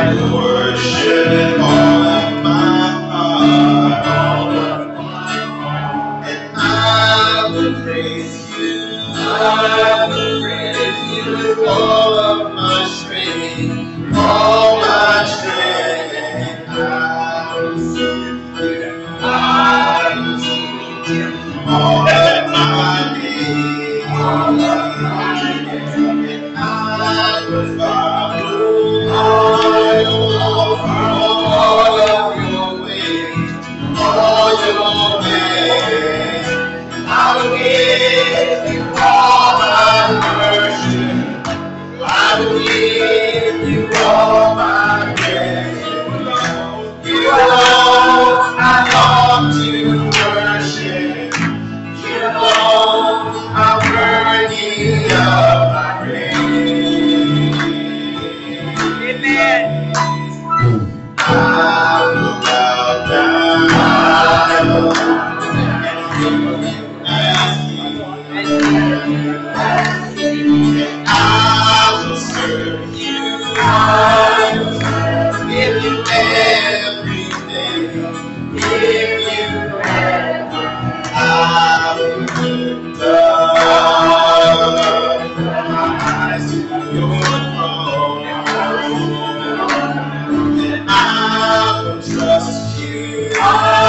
Worship all of my heart, and I will praise you. I will praise you with all of my strength, all my strength. I will sing you. I will sing you all of my days, and I will follow all of your ways, all your ways. I will give you all my worship. I will give you all my praise. You alone I long to worship. You alone are worthy of my praise. Amen. I will bow down. I will bow down and give you and I will serve you. I will give you everything. Give you everything. I will lift up my eyes to your throne, and I will trust you. I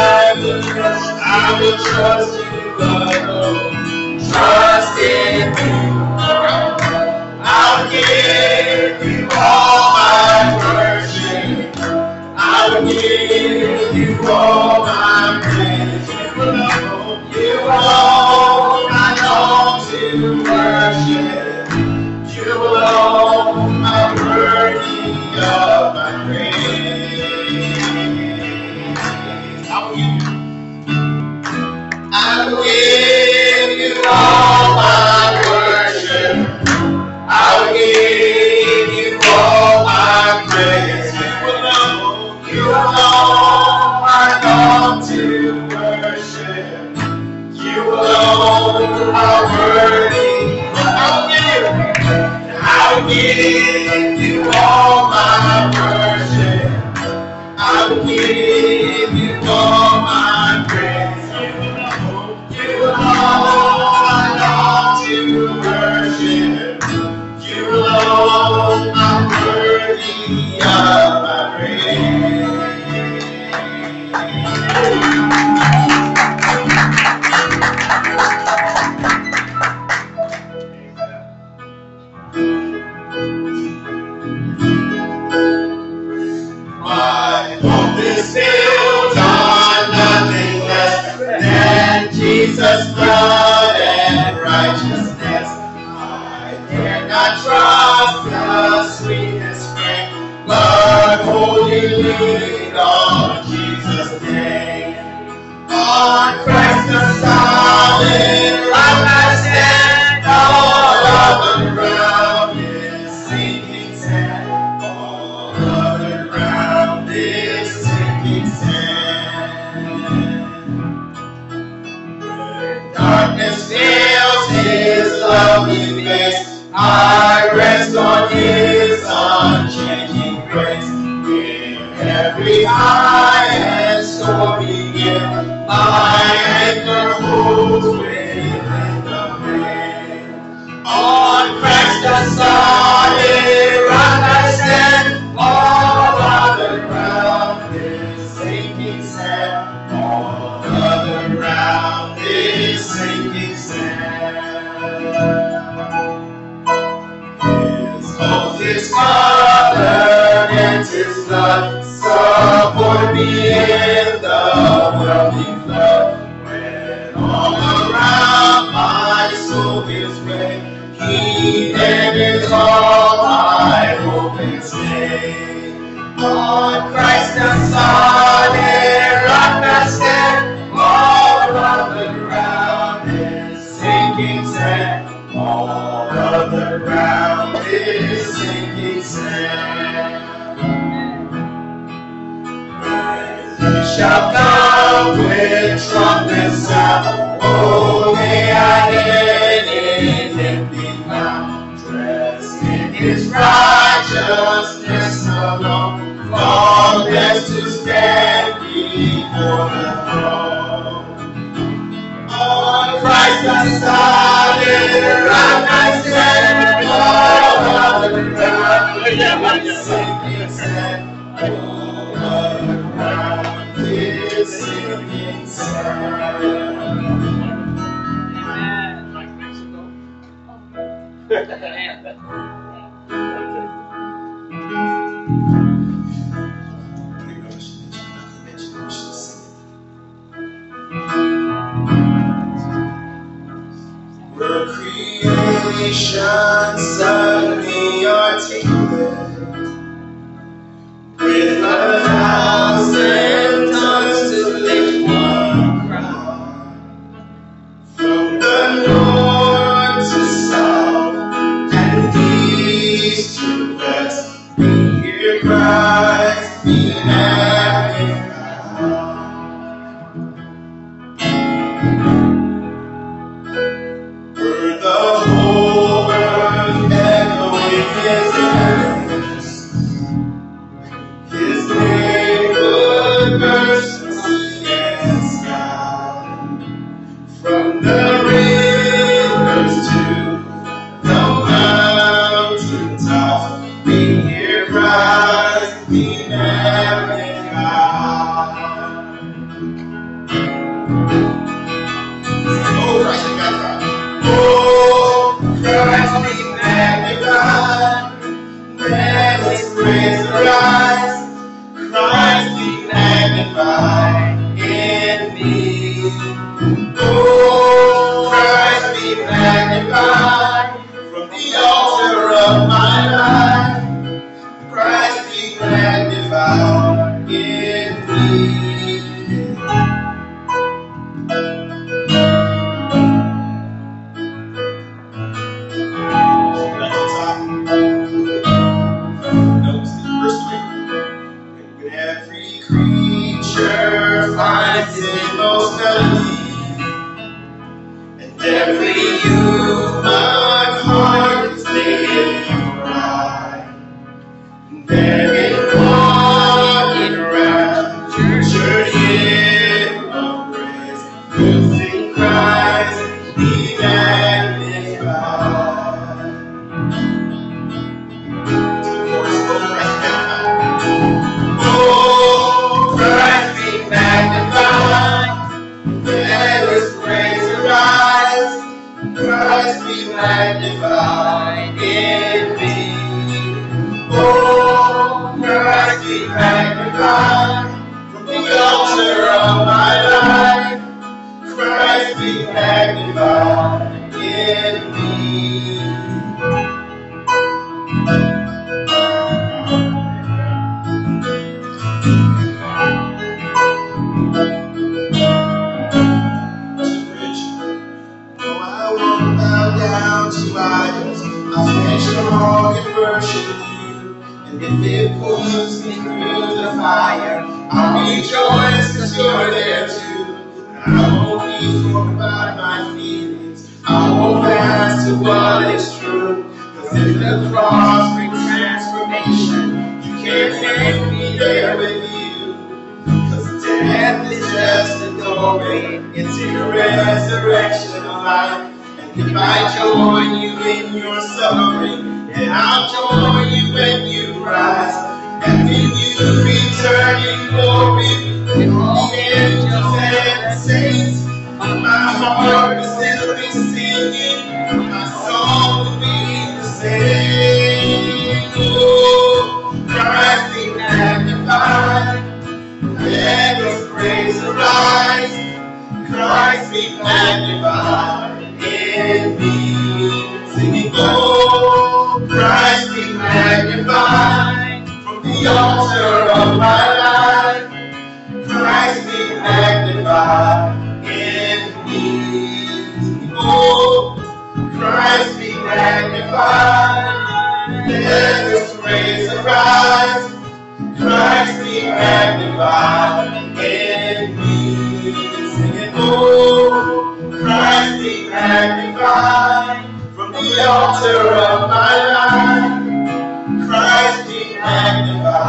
will trust you alone. Trust in you. I'll give you all my worship. I will give you all my praise. You alone I long to worship. You alone are worthy of my praise. I will give you all my worship. I will give you all my praise. You alone I long to worship. You alone are worthy. I will give you all my worship. I will give you all my praise. You alone I long to worship. You alone are worthy of my praise. My hope is built on nothing less than Jesus' blood and righteousness. I dare not trust the sweetest frame, but wholly lean on Jesus' name. On Christ the solid rock I stand, all other ground is sinking sand. All other ground is sinking sand. Darkness veils his lovely face, I rest on his unchanging grace. In every high and stormy gale, my anchor holds within the veil. On Christ the solid rock I stand, all other ground is sinking sand. All other ground is sinking sand. His oath is covered and his blood support me in the wealthy flood. When all around my soul gives way, he then is all my hope and stay. On Christ the solid rock I stand, all other ground is sinking sand. All other ground is sinking sand. He shall come with trumpet sound. Oh, may I in him be found, dressed in his righteousness. alone, faultless to stand before the throne. On Christ I solid rock I stand, all other ground is sinking sand. All other ground is sinking sand. We're creation suddenly articulate with 1,000 tongues to lift one cry. From the north to south and east to west, we hear Christ be magnified. For the whole earth echoing His praise, His name would burst sea and sky. From the rivers to the mountain tops, we hear Christ be magnified. Oh, Christ be magnified. Oh, Christ be magnified. Let His praise arise. Christ be magnified in me. Oh, Christ be magnified from the altar of my life. Christ be magnified in me. Verse 3. When every creature finds its most melody, and every human heart is made right, then in walking rapture hymn of praise, we'll sing Christ be magnified. Oh, Christ be magnified. Let His praise arise. Christ be magnified in me. Oh, Christ be magnified from the altar of my life. Christ be magnified in me. I'll stand strong and worship you, and if it pulls me through the fire, I'll rejoice because you're there too. I won't be torn about my feelings, I won't fast to what is true, because if the cross brings transformation, you can't make me there with you, because death is just a doorway into the resurrection of life. If I join you in your suffering, then I'll join you when you rise. And when you return in glory with all the angels and saints, my heart will still be singing, my soul will be the same. Oh, Christ be magnified, let His praise arise. Christ be magnified in me, singing, oh, Christ be magnified from the altar of my life. Christ be magnified in me, singing, oh, Christ be magnified. Let His praise arise. Christ be magnified in me, singing, oh, Christ be magnified from the altar of my life. Christ be magnified.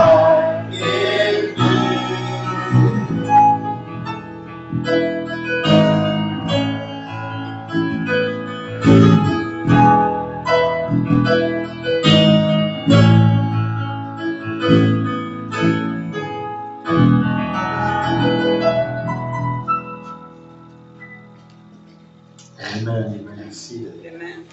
seated. Amen.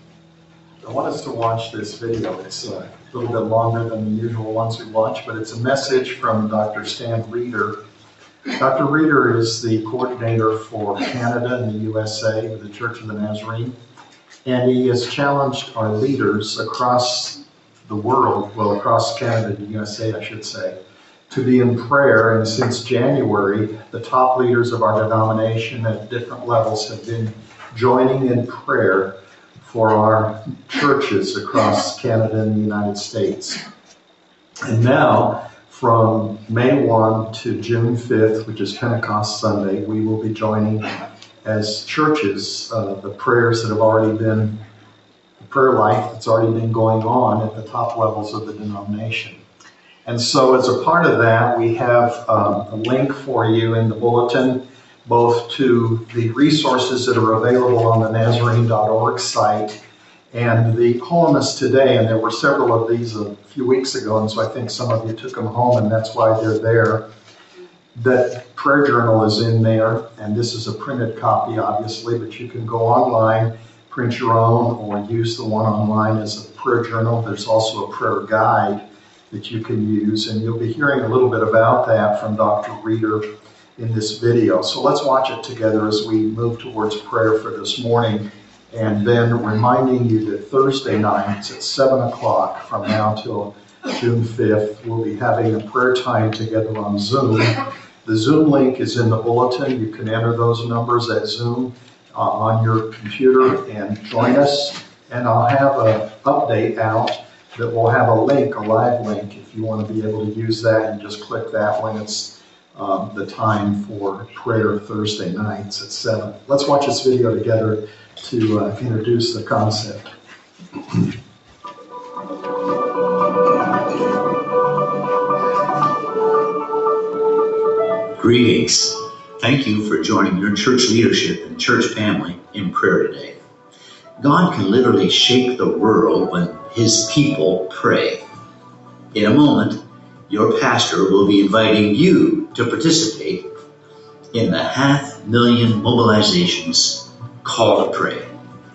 I want us to watch this video. It's a little bit longer than the usual ones we watch, but it's a message from Dr. Stan Reeder. Dr. Reeder is the coordinator for Canada and the USA with the Church of the Nazarene, and he has challenged our leaders across the world, well, across Canada and the USA, I should say, to be in prayer. And since January, the top leaders of our denomination at different levels have been joining in prayer for our churches across Canada and the United States. And now, from May 1 to June 5th, which is Pentecost Sunday, we will be joining as churches the prayers that have already been, the prayer life that's already been going on at the top levels of the denomination. And so as a part of that, we have a link for you in the bulletin, both to the resources that are available on the Nazarene.org site and the Holiness Today. And there were several of these a few weeks ago, and so I think some of you took them home, and that's why they're there. That prayer journal is in there, and this is a printed copy, obviously, but you can go online, print your own, or use the one online as a prayer journal. There's also a prayer guide that you can use, and you'll be hearing a little bit about that from Dr. Reeder in this video. So let's watch it together as we move towards prayer for this morning, and then reminding you that Thursday nights at 7 o'clock from now till June 5th, we'll be having a prayer time together on Zoom. The Zoom link is in the bulletin. You can enter those numbers at Zoom on your computer and join us. And I'll have an update out that will have a link, a live link, if you want to be able to use that, and just click that when it's the time for prayer Thursday nights at 7. Let's watch this video together to introduce the concept. Greetings. Thank you for joining your church leadership and church family in prayer today. God can literally shake the world when His people pray. In a moment, your pastor will be inviting you to participate in the 500,000 mobilizations call to pray.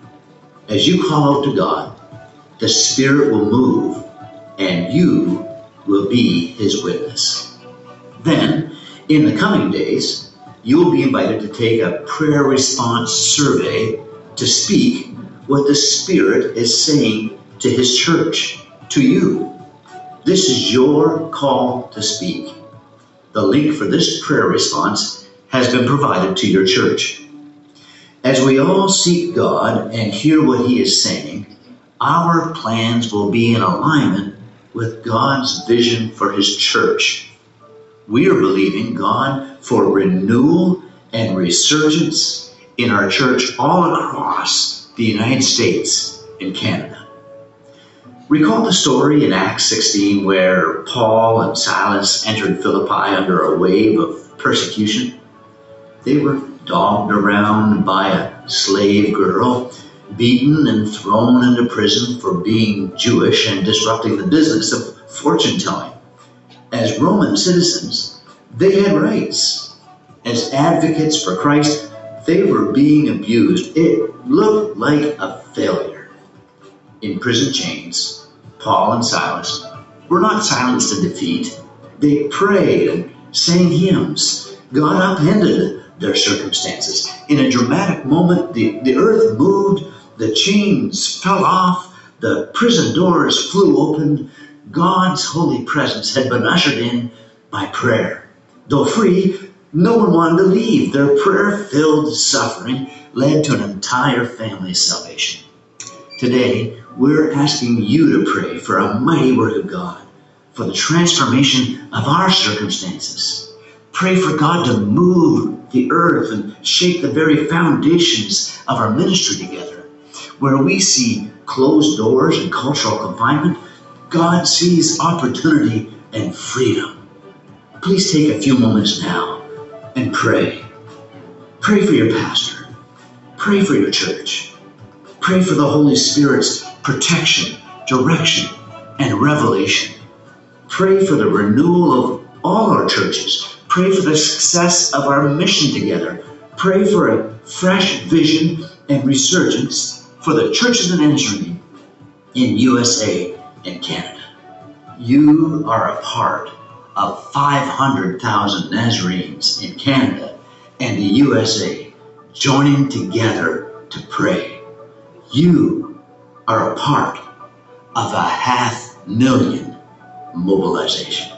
As you call out to God, the Spirit will move and you will be His witness. Then, in the coming days, you will be invited to take a prayer response survey to speak what the Spirit is saying to His church, to you. This is your call to speak. The link for this prayer response has been provided to your church. As we all seek God and hear what He is saying, our plans will be in alignment with God's vision for His church. We are believing God for renewal and resurgence in our church all across the United States and Canada. Recall the story in Acts 16 where Paul and Silas entered Philippi under a wave of persecution. They were dogged around by a slave girl, beaten and thrown into prison for being Jewish and disrupting the business of fortune-telling. As Roman citizens, they had rights. As advocates for Christ, they were being abused. It looked like a failure. In prison chains, Paul and Silas were not silenced in defeat. They prayed and sang hymns. God upended their circumstances. In a dramatic moment, the earth moved, the chains fell off, the prison doors flew open. God's holy presence had been ushered in by prayer. Though free, no one wanted to leave. Their prayer-filled suffering led to an entire family's salvation. Today, we're asking you to pray for a mighty work of God, for the transformation of our circumstances. Pray for God to move the earth and shake the very foundations of our ministry together. Where we see closed doors and cultural confinement, God sees opportunity and freedom. Please take a few moments now and pray. Pray for your pastor. Pray for your church. Pray for the Holy Spirit's protection, direction, and revelation. Pray for the renewal of all our churches. Pray for the success of our mission together. Pray for a fresh vision and resurgence for the churches of Nazarene in USA and Canada. You are a part of 500,000 Nazarenes in Canada and the USA joining together to pray. You are a part of a 500,000 mobilization.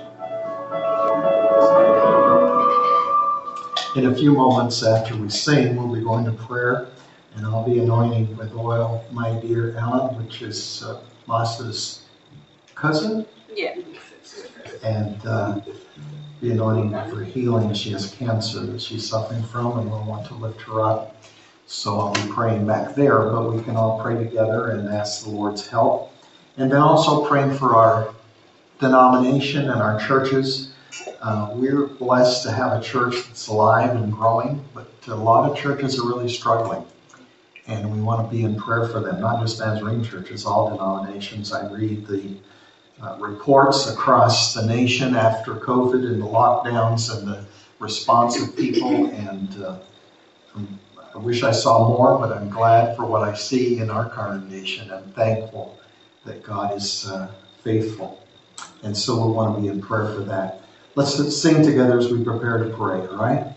In a few moments after we sing, we'll be going to prayer, and I'll be anointing with oil my dear Ellen, which is Massa's cousin. Yeah. And be anointing for healing. She has cancer that she's suffering from, and we'll want to lift her up. So I'll be praying back there, but we can all pray together and ask the Lord's help. And then also praying for our denomination and our churches. We're blessed to have a church that's alive and growing, but a lot of churches are really struggling. And we want to be in prayer for them, not just Nazarene churches, all denominations. I read the reports across the nation after COVID and the lockdowns and the response of people, and I wish I saw more, but I'm glad for what I see in our congregation. I'm thankful that God is faithful, and so we want to be in prayer for that. Let's sing together as we prepare to pray, all right?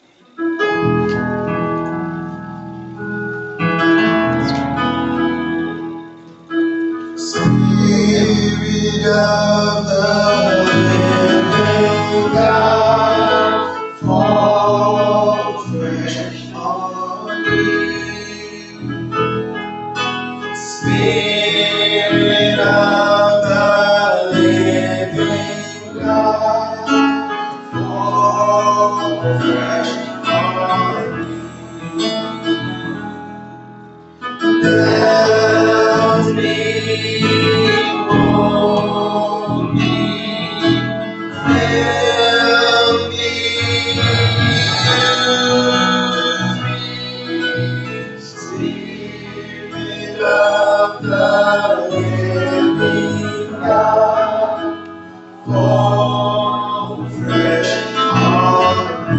Spirit of the living God, fall fresh on me. Spirit of the living God, fall fresh on me. Help me, hold me, help me, use me. Spirit of the living God, fall fresh on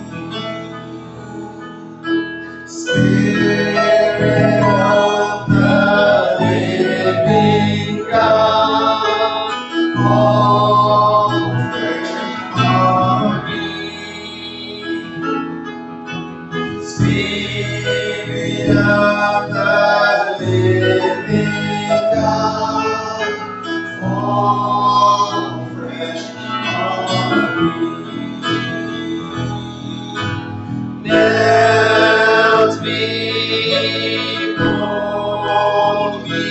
me. Spirit of the living God, fall fresh on me. Spirit of the living God, fall fresh on me. Melt me, mold me,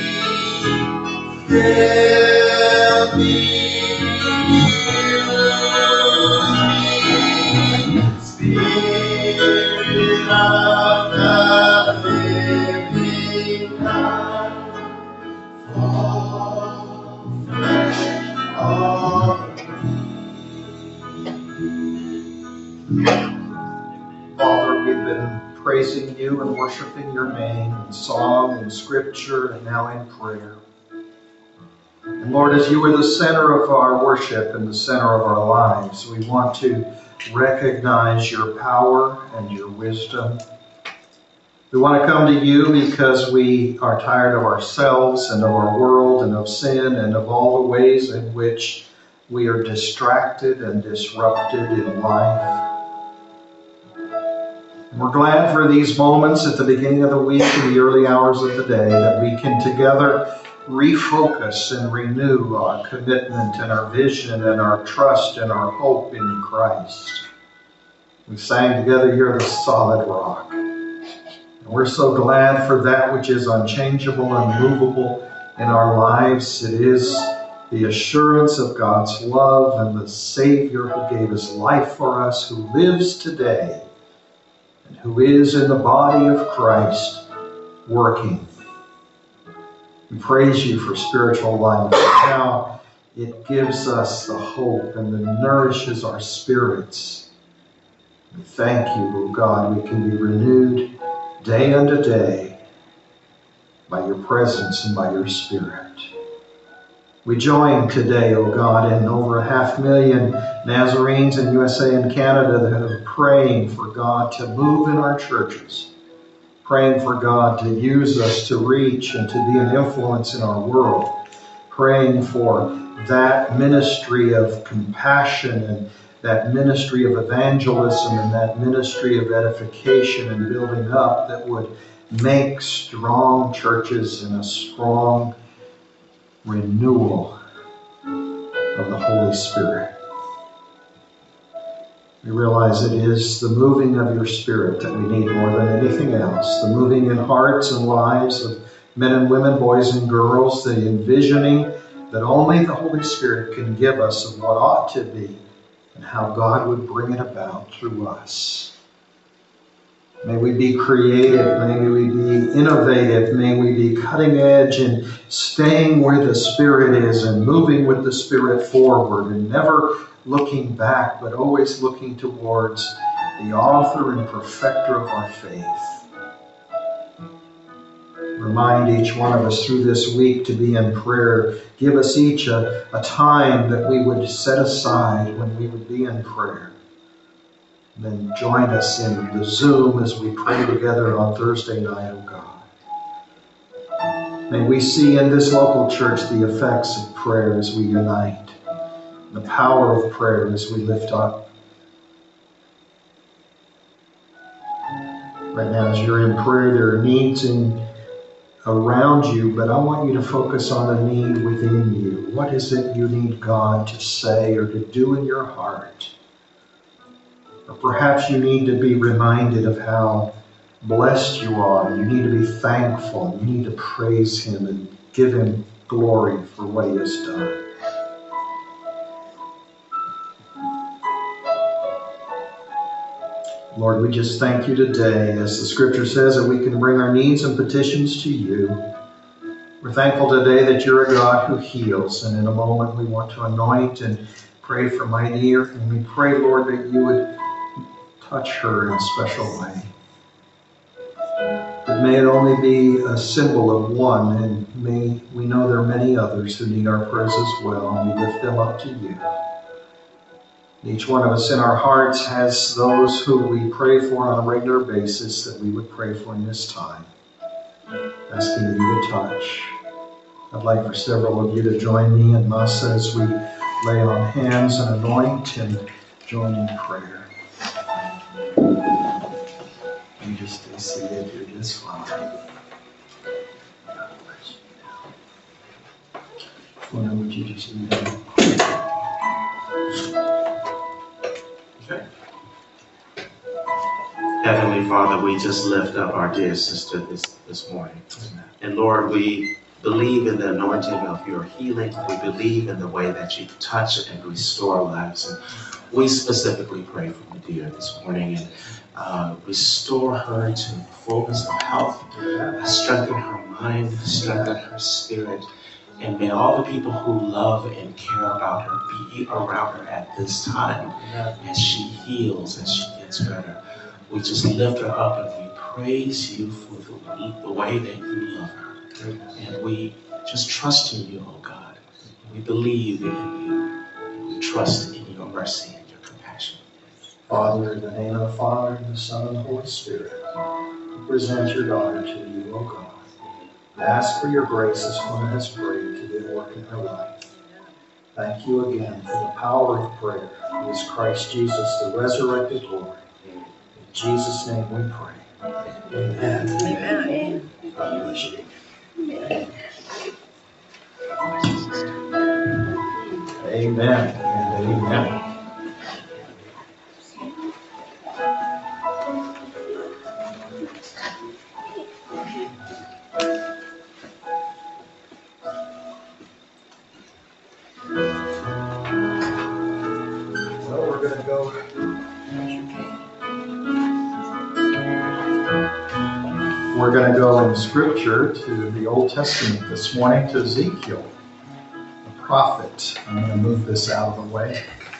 fill me, use me. Spirit of the living God, fall fresh on me. Father, we've been praising you and worshiping your name in song and scripture and now in prayer. And Lord, as you are the center of our worship and the center of our lives, we want to recognize your power and your wisdom. We want to come to you because we are tired of ourselves and of our world and of sin and of all the ways in which we are distracted and disrupted in life. We're glad for these moments at the beginning of the week and the early hours of the day that we can together refocus and renew our commitment and our vision and our trust and our hope in Christ. We sang together, "You're the solid rock." And we're so glad for that which is unchangeable and movable in our lives. It is the assurance of God's love and the Savior who gave his life for us, who lives today, and who is in the body of Christ working. We praise you for spiritual life, how it gives us the hope and it nourishes our spirits. We thank you, O God, we can be renewed day unto day by your presence and by your Spirit. We join today, O God, in over 500,000 Nazarenes in USA and Canada that are praying for God to move in our churches, praying for God to use us to reach and to be an influence in our world, praying for that ministry of compassion and that ministry of evangelism and that ministry of edification and building up that would make strong churches and a strong renewal of the Holy Spirit. We realize it is the moving of your Spirit that we need more than anything else. The moving in hearts and lives of men and women, boys and girls, the envisioning that only the Holy Spirit can give us of what ought to be and how God would bring it about through us. May we be creative. May we be innovative. May we be cutting edge and staying where the Spirit is and moving with the Spirit forward and never looking back, but always looking towards the author and perfecter of our faith. Remind each one of us through this week to be in prayer. Give us each a time that we would set aside when we would be in prayer. Then join us in the Zoom as we pray together on Thursday night, oh God. May we see in this local church the effects of prayer as we unite, the power of prayer as we lift up. Right now, as you're in prayer, there are needs around you, but I want you to focus on the need within you. What is it you need God to say or to do in your heart? Or perhaps you need to be reminded of how blessed you are. You need to be thankful. You need to praise Him and give Him glory for what He has done. Lord, we just thank you today, as the Scripture says, that we can bring our needs and petitions to you. We're thankful today that you're a God who heals, and in a moment we want to anoint and pray for my ear, and we pray, Lord, that you would touch her in a special way. But may it only be a symbol of one, and may we know there are many others who need our prayers as well, and we lift them up to you. Each one of us in our hearts has those who we pray for on a regular basis that we would pray for in this time, asking you to touch. I'd like for several of you to join me and Masa as we lay on hands and anoint and join in prayer. You just stay seated, you're just fine. God bless you. Why would you just leave them? Okay. Heavenly Father, we just lift up our dear sister this morning. And Lord, we believe in the anointing of your healing. We believe in the way that you touch and restore lives. And we specifically pray for Medea this morning and restore her to fullness of health, strengthen her mind, strengthen her spirit. And may all the people who love and care about her be around her at this time as she heals, as she gets better. We just lift her up and we praise you for the way that you love her. And we just trust in you, oh God. We believe in you. We trust in your mercy and your compassion. Father, in the name of the Father, and the Son, and the Holy Spirit, we present your daughter to you, O God. I ask for your grace as one has prayed to do work in her life. Thank you again for the power of prayer. It is Christ Jesus, the resurrected Lord. In Jesus' name we pray. Amen. Amen. God bless you. Amen and amen. We're going to go in Scripture to the Old Testament this morning, to Ezekiel, the prophet. I'm going to move this out of the way.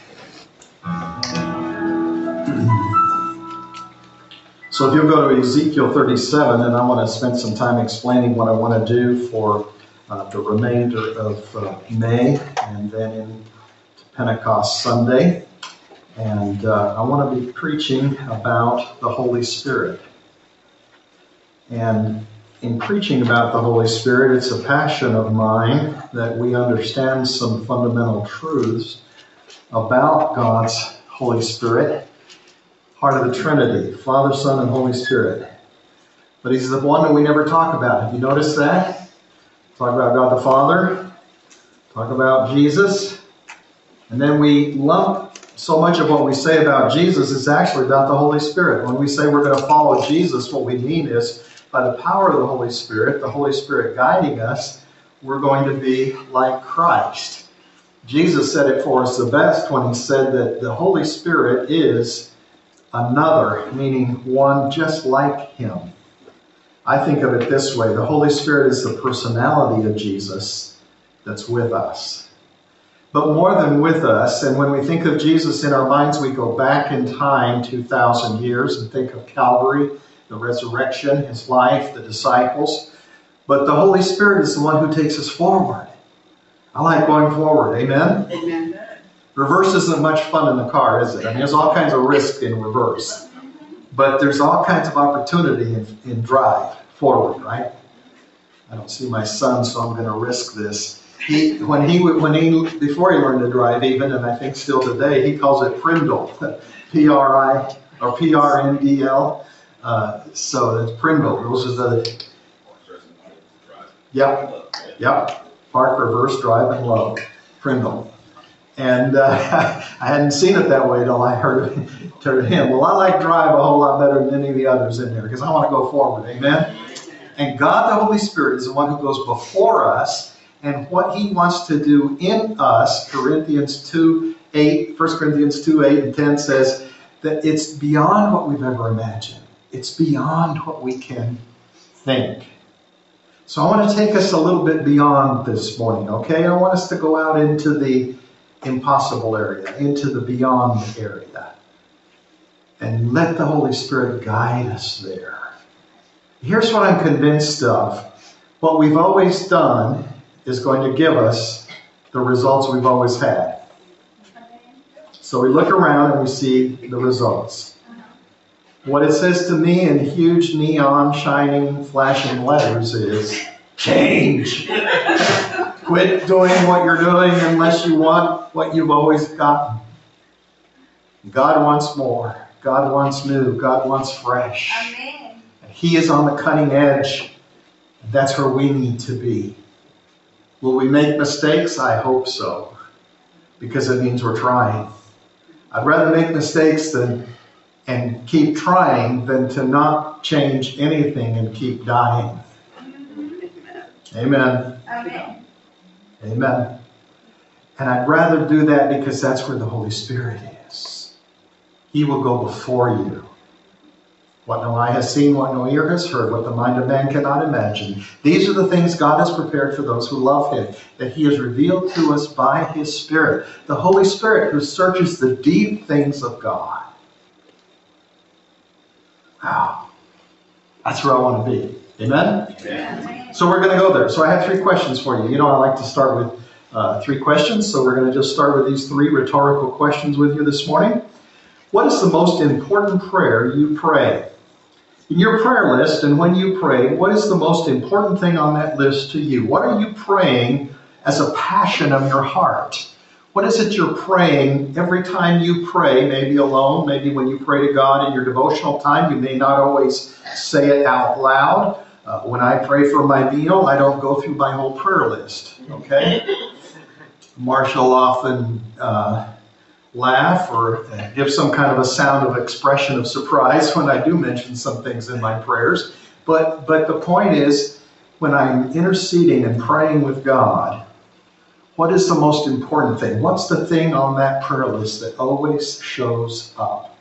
So if you'll go to Ezekiel 37, and I want to spend some time explaining what I want to do for the remainder of May, and then into Pentecost Sunday. And I want to be preaching about the Holy Spirit. And in preaching about the Holy Spirit, it's a passion of mine that we understand some fundamental truths about God's Holy Spirit, heart of the Trinity, Father, Son, and Holy Spirit. But he's the one that we never talk about. Have you noticed that? Talk about God the Father, talk about Jesus, and then we lump so much of what we say about Jesus is actually about the Holy Spirit. When we say we're going to follow Jesus, what we mean is by the power of the Holy Spirit guiding us, we're going to be like Christ. Jesus said it for us the best when he said that the Holy Spirit is another, meaning one just like him. I think of it this way. The Holy Spirit is the personality of Jesus that's with us. But more than with us, and when we think of Jesus in our minds, we go back in time 2,000 years and think of Calvary, the resurrection, his life, the disciples. But the Holy Spirit is the one who takes us forward. I like going forward. Amen? Amen. Reverse isn't much fun in the car, is it? I mean, there's all kinds of risk in reverse. But there's all kinds of opportunity in drive forward, right? I don't see my son, so I'm going to risk this. Before he learned to drive even, and I think still today, he calls it Prindle. P-R-I or P-R-N-D-L. So that's Prindle. Those are the... Yep. Park, reverse, drive, and low. Prindle. And I hadn't seen it that way until I heard him. Well, I like drive a whole lot better than any of the others in there because I want to go forward. Amen? And God, the Holy Spirit, is the one who goes before us, and what he wants to do in us, 1 Corinthians 2:8 and 10 says that it's beyond what we've ever imagined. It's beyond what we can think. So I want to take us a little bit beyond this morning, okay? I want us to go out into the impossible area, into the beyond area, and let the Holy Spirit guide us there. Here's what I'm convinced of. What we've always done is going to give us the results we've always had. So we look around and we see the results. What it says to me in huge neon shining flashing letters is change. Quit doing what you're doing unless you want what you've always gotten. God wants more. God wants new. God wants fresh. Amen. He is on the cutting edge. That's where we need to be. Will we make mistakes? I hope so. Because it means we're trying. I'd rather make mistakes and keep trying than to not change anything and keep dying. Amen. Amen. Amen. And I'd rather do that because that's where the Holy Spirit is. He will go before you. What no eye has seen, what no ear has heard, what the mind of man cannot imagine. These are the things God has prepared for those who love him, that he has revealed to us by his Spirit. The Holy Spirit who searches the deep things of God. Wow. That's where I want to be. Amen? Amen. So we're going to go there. So I have 3 questions for you. You know, I like to start with 3 questions. So we're going to just start with these 3 rhetorical questions with you this morning. What is the most important prayer you pray? In your prayer list, and when you pray, what is the most important thing on that list to you? What are you praying as a passion of your heart? What is it you're praying every time you pray, maybe alone, maybe when you pray to God in your devotional time? You may not always say it out loud. When I pray for my meal, I don't go through my whole prayer list, okay? Marshall often laugh or give some kind of a sound of expression of surprise when I do mention some things in my prayers. But the point is, when I'm interceding and praying with God, what is the most important thing? What's the thing on that prayer list that always shows up?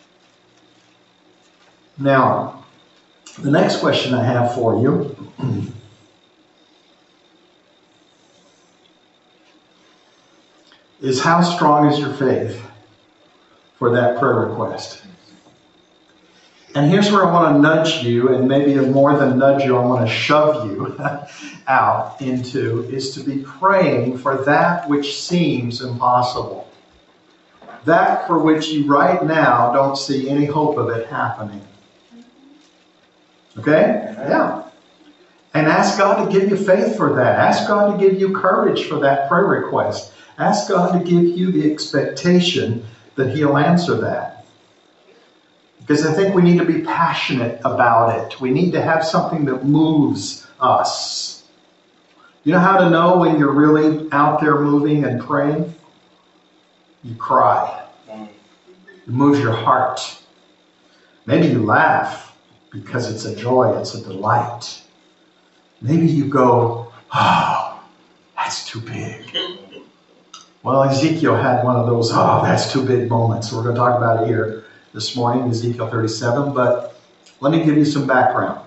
Now, the next question I have for you is, how strong is your faith for that prayer request? And here's where I want to nudge you, and maybe more than nudge you, I want to shove you out into, is to be praying for that which seems impossible. That for which you right now don't see any hope of it happening. Okay? Yeah. And ask God to give you faith for that. Ask God to give you courage for that prayer request. Ask God to give you the expectation that He'll answer that. Because I think we need to be passionate about it. We need to have something that moves us. You know how to know when you're really out there moving and praying? You cry. It moves your heart. Maybe you laugh because it's a joy, it's a delight. Maybe you go, oh, that's too big. Well, Ezekiel had one of those, oh, that's too big moments. So we're going to talk about it here this morning, Ezekiel 37. But let me give you some background.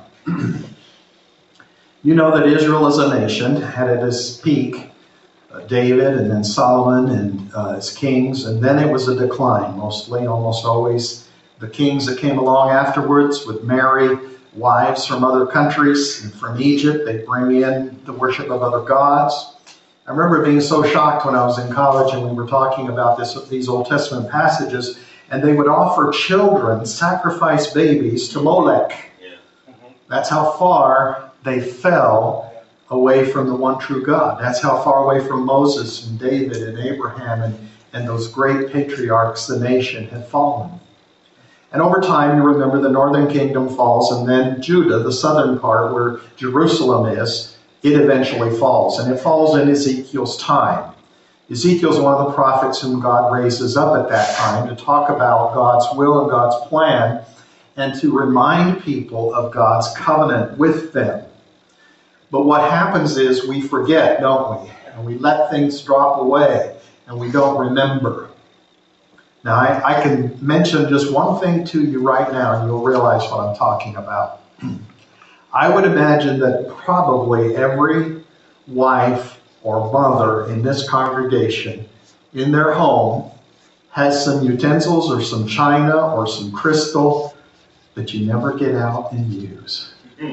You know that Israel as a nation had at its peak David and then Solomon and as kings, and then it was a decline, mostly, almost always. The kings that came along afterwards would marry wives from other countries, and from Egypt. They bring in the worship of other gods. I remember being so shocked when I was in college and we were talking about these Old Testament passages, and they would offer children, sacrifice babies to Molech. That's how far they fell away from the one true God. That's how far away from Moses and David and Abraham and those great patriarchs the nation had fallen. And over time, you remember, the northern kingdom falls, and then Judah, the southern part where Jerusalem is, it eventually falls. And it falls in Ezekiel's time. Ezekiel's one of the prophets whom God raises up at that time to talk about God's will and God's plan, and to remind people of God's covenant with them. But what happens is we forget, don't we? And we let things drop away, and we don't remember. Now, I can mention just one thing to you right now, and you'll realize what I'm talking about. I would imagine that probably every wife or mother in this congregation, in their home, has some utensils or some china or some crystal that you never get out and use.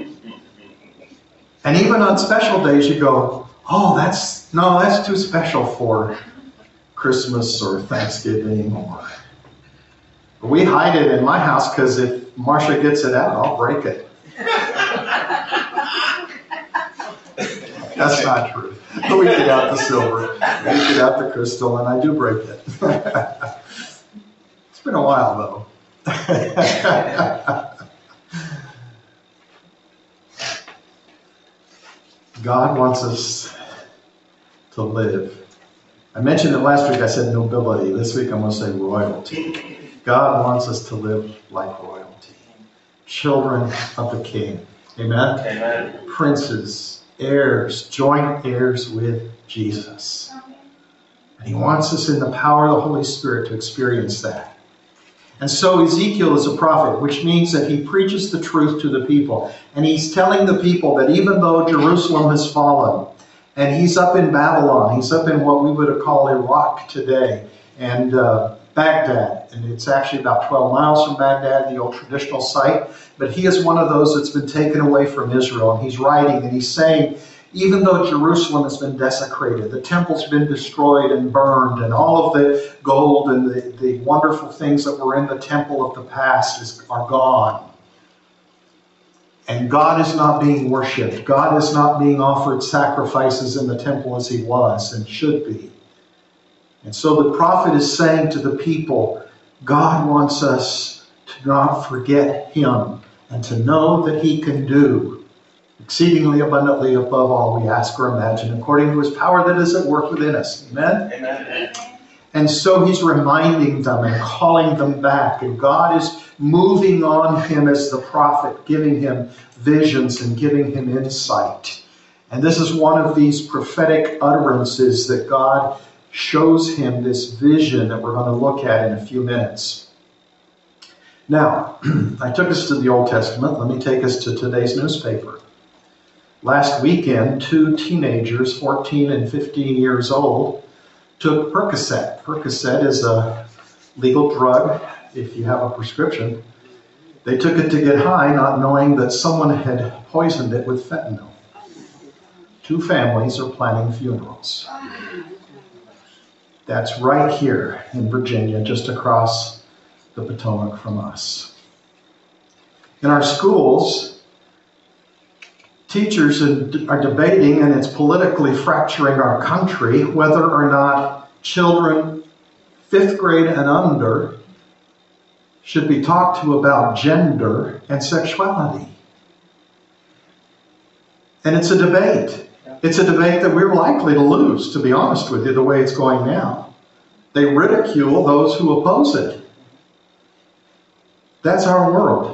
And even on special days you go, oh, that's too special for Christmas or Thanksgiving. But we hide it in my house because if Marcia gets it out, I'll break it. That's not true. But we get out the silver, we get out the crystal, and I do break it. It's been a while, though. God wants us to live. I mentioned it last week, I said nobility. This week I'm going to say royalty. God wants us to live like royalty. Children of the King. Amen? Amen. Princes, heirs, joint heirs with Jesus. And He wants us in the power of the Holy Spirit to experience that. And so Ezekiel is a prophet, which means that he preaches the truth to the people. And he's telling the people that even though Jerusalem has fallen, and he's up in Babylon, he's up in what we would call Iraq today, and Baghdad, and it's actually about 12 miles from Baghdad, the old traditional site, but he is one of those that's been taken away from Israel, and he's writing, and he's saying, even though Jerusalem has been desecrated, the temple's been destroyed and burned, and all of the gold and the wonderful things that were in the temple of the past are gone. And God is not being worshipped. God is not being offered sacrifices in the temple as He was and should be. And so the prophet is saying to the people, God wants us to not forget Him and to know that He can do exceedingly abundantly above all we ask or imagine, according to His power that is at work within us. Amen? Amen. And so He's reminding them and calling them back. And God is moving on him as the prophet, giving him visions and giving him insight. And this is one of these prophetic utterances that God shows him, this vision that we're going to look at in a few minutes. Now, I took us to the Old Testament. Let me take us to today's newspaper. Last weekend, 2 teenagers, 14 and 15 years old, took Percocet. Percocet is a legal drug if you have a prescription. They took it to get high, not knowing that someone had poisoned it with fentanyl. 2 families are planning funerals. That's right here in Virginia, just across the Potomac from us. In our schools, teachers are debating, and it's politically fracturing our country, whether or not children 5th grade and under should be talked to about gender and sexuality. And it's a debate. It's a debate that we're likely to lose, to be honest with you, the way it's going now. They ridicule those who oppose it. That's our world.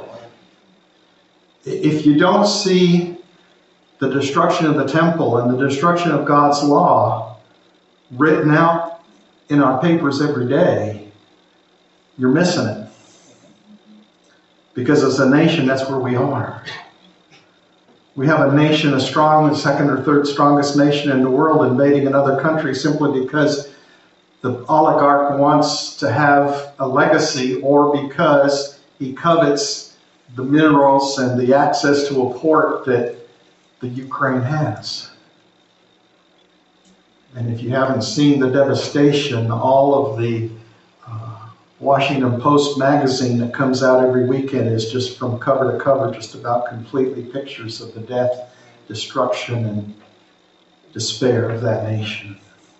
If you don't see the destruction of the temple and the destruction of God's law written out in our papers every day, you're missing it. Because as a nation, that's where we are. We have a nation, the second or third strongest nation in the world, invading another country simply because the oligarch wants to have a legacy, or because he covets the minerals and the access to a port that the Ukraine has. And if you haven't seen the devastation, all of the Washington Post magazine that comes out every weekend is just from cover to cover, just about completely pictures of the death, destruction, and despair of that nation.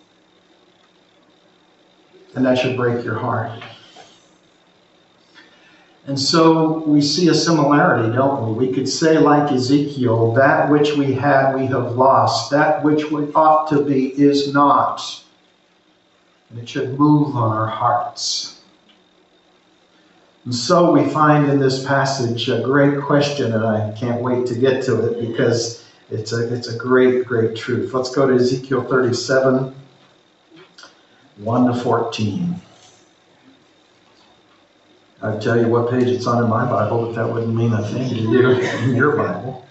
And that should break your heart. And so we see a similarity, don't we? We could say, like Ezekiel, that which we had we have lost. That which we ought to be is not. And it should move on our hearts. And so we find in this passage a great question, and I can't wait to get to it because it's a great, great truth. Let's go to Ezekiel 37, 1 to 14. I'd tell you what page it's on in my Bible, but that wouldn't mean a thing to you in your Bible.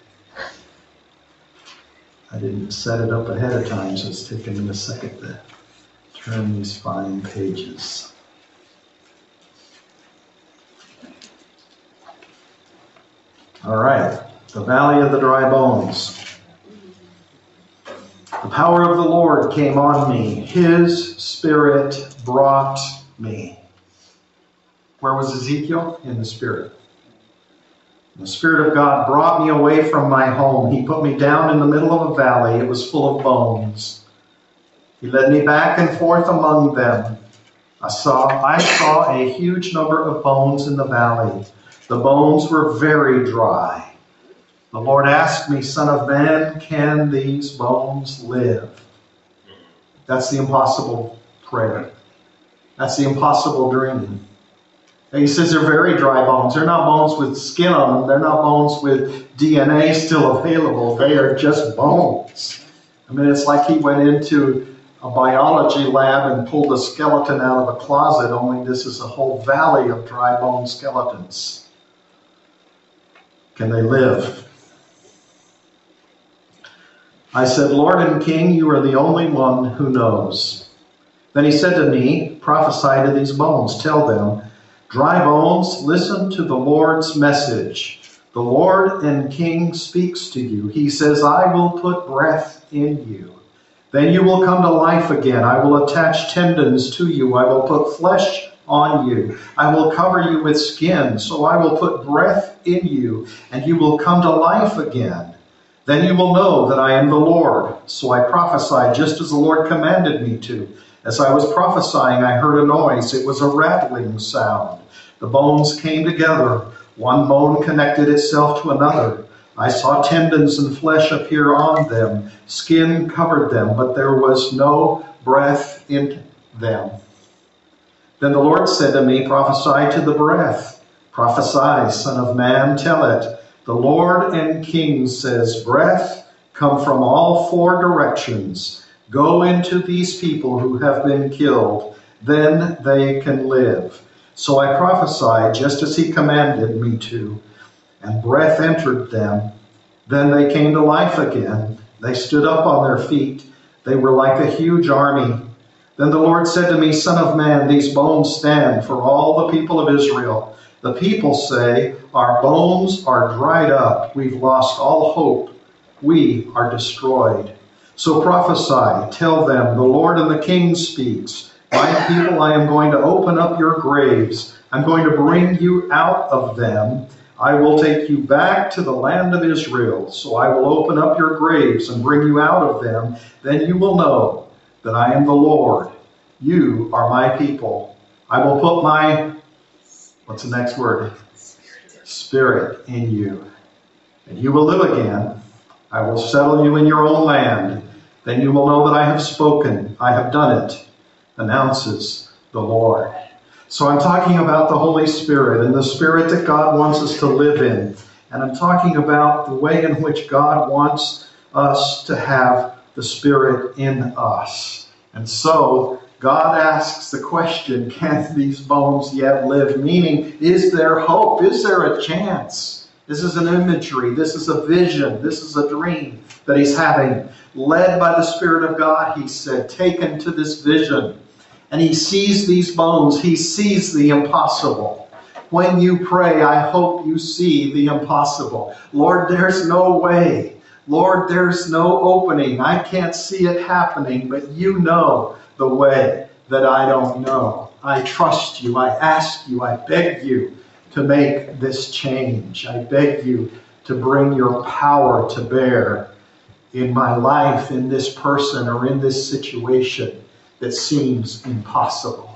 I didn't set it up ahead of time, so it's taking me a second to turn these fine pages. All right, the valley of the dry bones. The power of the Lord came on me. His Spirit brought me. Where was Ezekiel? In the Spirit. The Spirit of God brought me away from my home. He put me down in the middle of a valley. It was full of bones. He led me back and forth among them. I saw a huge number of bones in the valley. The bones were very dry. The Lord asked me, Son of man, can these bones live? That's the impossible prayer. That's the impossible dream. And he says they're very dry bones. They're not bones with skin on them. They're not bones with DNA still available. They are just bones. I mean, it's like he went into a biology lab and pulled a skeleton out of a closet, only this is a whole valley of dry bone skeletons. Can they live? I said, Lord and King, you are the only one who knows. Then he said to me, prophesy to these bones. Tell them, dry bones, listen to the Lord's message. The Lord and King speaks to you. He says, I will put breath in you. Then you will come to life again. I will attach tendons to you. I will put flesh on you. I will cover you with skin. So I will put breath in you, and you will come to life again. Then you will know that I am the Lord. So I prophesied just as the Lord commanded me to. As I was prophesying, I heard a noise. It was a rattling sound. The bones came together. One bone connected itself to another. I saw tendons and flesh appear on them. Skin covered them, but there was no breath in them. Then the Lord said to me, prophesy to the breath. Prophesy, Son of man, tell it. The Lord and King says, breath, come from all four directions. Go into these people who have been killed. Then they can live. So I prophesied just as he commanded me to, and breath entered them. Then they came to life again. They stood up on their feet. They were like a huge army. Then the Lord said to me, Son of man, these bones stand for all the people of Israel. The people say, our bones are dried up. We've lost all hope. We are destroyed. So prophesy, tell them, the Lord and the King speaks. My people, I am going to open up your graves. I'm going to bring you out of them. I will take you back to the land of Israel. So I will open up your graves and bring you out of them. Then you will know that I am the Lord. You are my people. I will put my, what's the next word? Spirit in you. And you will live again. I will settle you in your own land. Then you will know that I have spoken. I have done it, announces the Lord. So I'm talking about the Holy Spirit and the Spirit that God wants us to live in. And I'm talking about the way in which God wants us to have the Spirit in us. And so God asks the question, can these bones yet live? Meaning, is there hope? Is there a chance? This is an imagery. This is a vision. This is a dream that he's having. Led by the Spirit of God, he said, taken to this vision. And he sees these bones. He sees the impossible. When you pray, I hope you see the impossible. Lord, there's no way. Lord, there's no opening. I can't see it happening, but you know the way that I don't know. I trust you. I ask you. I beg you to make this change. I beg you to bring your power to bear in my life, in this person, or in this situation that seems impossible.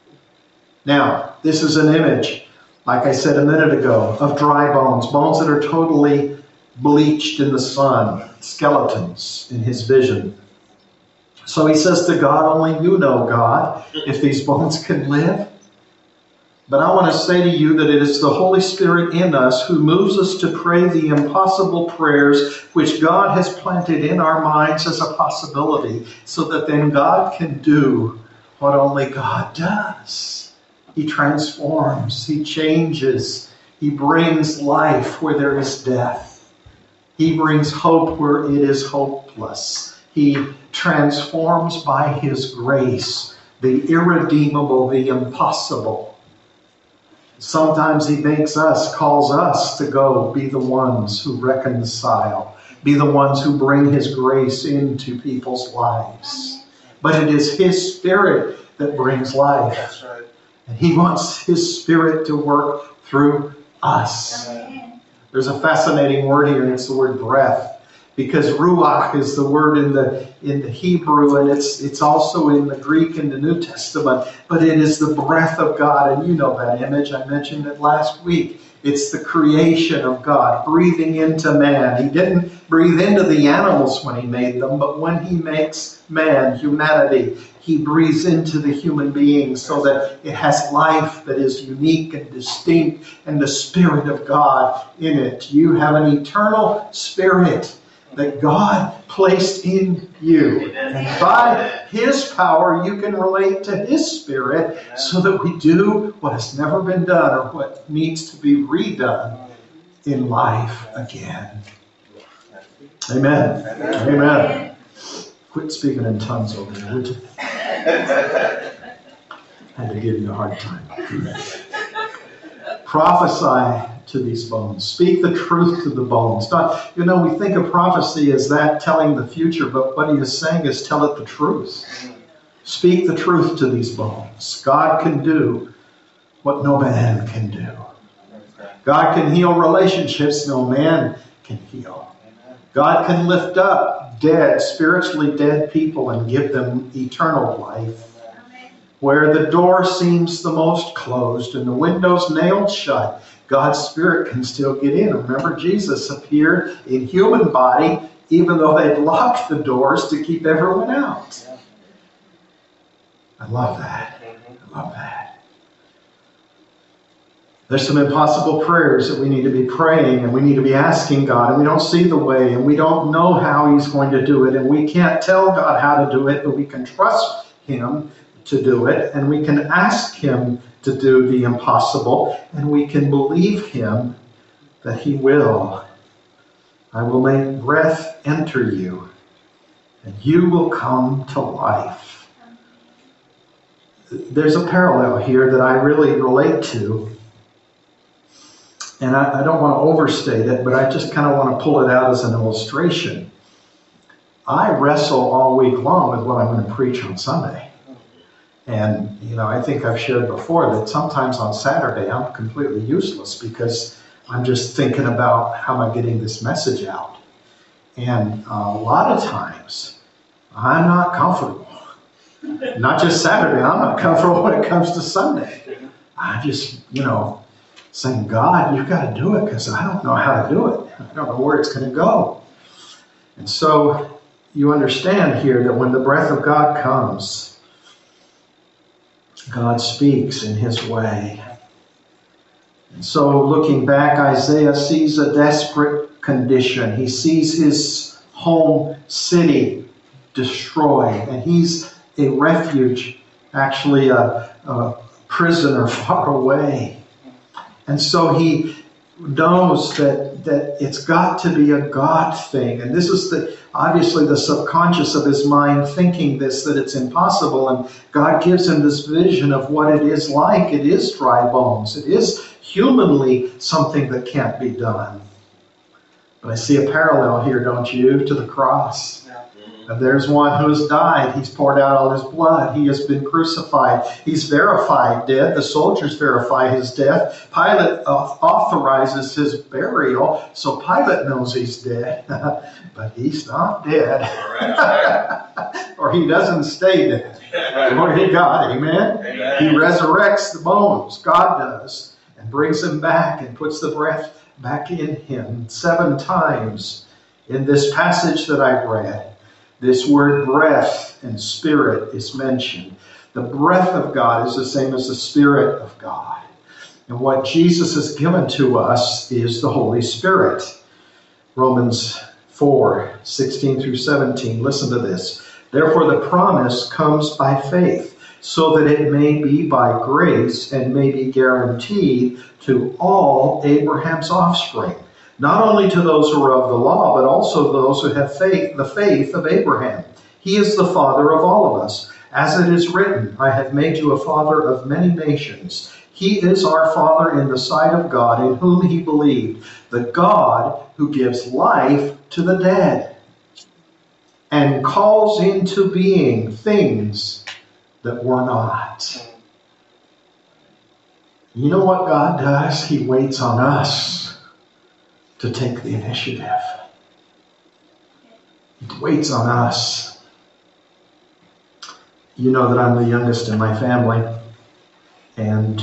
Now, this is an image, like I said a minute ago, of dry bones, bones that are totally bleached in the sun, skeletons in his vision. So he says to God, only you know, God, if these bones can live. But I want to say to you that it is the Holy Spirit in us who moves us to pray the impossible prayers which God has planted in our minds as a possibility, so that then God can do what only God does. He transforms, he changes, he brings life where there is death. He brings hope where it is hopeless. He transforms by his grace the irredeemable, the impossible. Sometimes he calls us to go be the ones who reconcile, be the ones who bring his grace into people's lives. But it is his Spirit that brings life. That's right. And he wants his Spirit to work through us. There's a fascinating word here, and it's the word breath. Because ruach is the word in the Hebrew, and it's also in the Greek in the New Testament, but it is the breath of God, and you know that image. I mentioned it last week. It's the creation of God, breathing into man. He didn't breathe into the animals when he made them, but when he makes man, humanity, he breathes into the human being so that it has life that is unique and distinct, and the Spirit of God in it. You have an eternal spirit that God placed in you. And by his power, you can relate to his Spirit so that we do what has never been done or what needs to be redone in life again. Amen. Amen. Quit speaking in tongues over there, would you? Had to give you a hard time. Prophesy to these bones. Speak the truth to the bones. We think of prophecy as that telling the future, but what he is saying is tell it the truth. Speak the truth to these bones. God can do what no man can do. God can heal relationships no man can heal. God can lift up dead, spiritually dead people and give them eternal life. Where the door seems the most closed and the windows nailed shut, God's Spirit can still get in. Remember, Jesus appeared in human body, even though they'd locked the doors to keep everyone out. I love that. I love that. There's some impossible prayers that we need to be praying, and we need to be asking God, and we don't see the way, and we don't know how he's going to do it, and we can't tell God how to do it, but we can trust him to do it, and we can ask him to do the impossible, and we can believe him that he will. I will make breath enter you, and you will come to life. There's a parallel here that I really relate to, and I don't want to overstate it, but I just kind of want to pull it out as an illustration. I wrestle all week long with what I'm going to preach on Sunday. And, I think I've shared before that sometimes on Saturday I'm completely useless because I'm just thinking about how am I getting this message out. And a lot of times, I'm not comfortable. Not just Saturday, I'm not comfortable when it comes to Sunday. I just, saying, God, you've got to do it because I don't know how to do it. I don't know where it's going to go. And so you understand here that when the breath of God comes, God speaks in his way. And so looking back, Isaiah sees a desperate condition. He sees his home city destroyed, and he's a refuge, actually a prisoner far away. And so he knows that it's got to be a God thing. And this is obviously the subconscious of his mind thinking this, that it's impossible. And God gives him this vision of what it is like. It is dry bones. It is humanly something that can't be done. But I see a parallel here, don't you, to the cross. And there's one who has died. He's poured out all his blood. He has been crucified. He's verified dead. The soldiers verify his death. Pilate authorizes his burial, so Pilate knows he's dead. But he's not dead. Or he doesn't stay dead. Glory to God. Amen? He resurrects the bones. God does. And brings them back and puts the breath back in him. 7 times in this passage that I've read, this word breath and spirit is mentioned. The breath of God is the same as the Spirit of God. And what Jesus has given to us is the Holy Spirit. Romans 4:16 through 17. Listen to this. Therefore the promise comes by faith, so that it may be by grace and may be guaranteed to all Abraham's offspring. Not only to those who are of the law, but also those who have faith, the faith of Abraham. He is the father of all of us. As it is written, I have made you a father of many nations. He is our Father in the sight of God, in whom he believed, the God who gives life to the dead and calls into being things that were not. You know what God does? He waits on us to take the initiative. He waits on us. You know that I'm the youngest in my family, and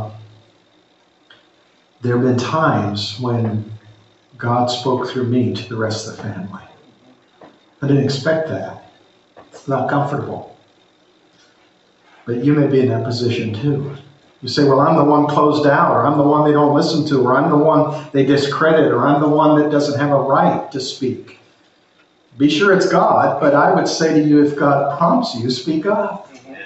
there have been times when God spoke through me to the rest of the family. I didn't expect that. It's not comfortable. But you may be in that position too. You say, well, I'm the one closed out, or I'm the one they don't listen to, or I'm the one they discredit, or I'm the one that doesn't have a right to speak. Be sure it's God, but I would say to you, if God prompts you, speak up.